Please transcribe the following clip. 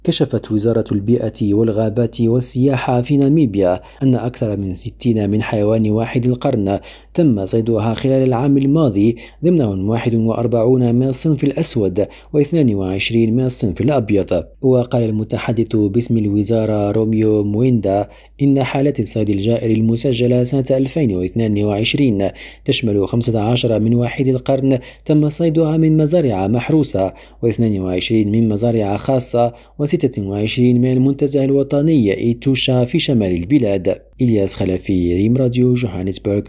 كشفت وزارة البيئة والغابات والسياحة في ناميبيا أن أكثر من 60 من حيوان واحد القرن تم صيدها خلال العام الماضي، ضمنهم 41 من الصنف الأسود و22 من الصنف الأبيض. وقال المتحدث باسم الوزارة روميو مويندا إن حالات الصيد الجائر المسجلة سنة 2022 تشمل 15 من واحد القرن تم صيدها من مزارع محروسة، و22 من مزارع خاصة، و26 من المنتزه الوطني إيتوشا في شمال البلاد. إلياس خلفي، ريم راديو، جوهانسبرغ.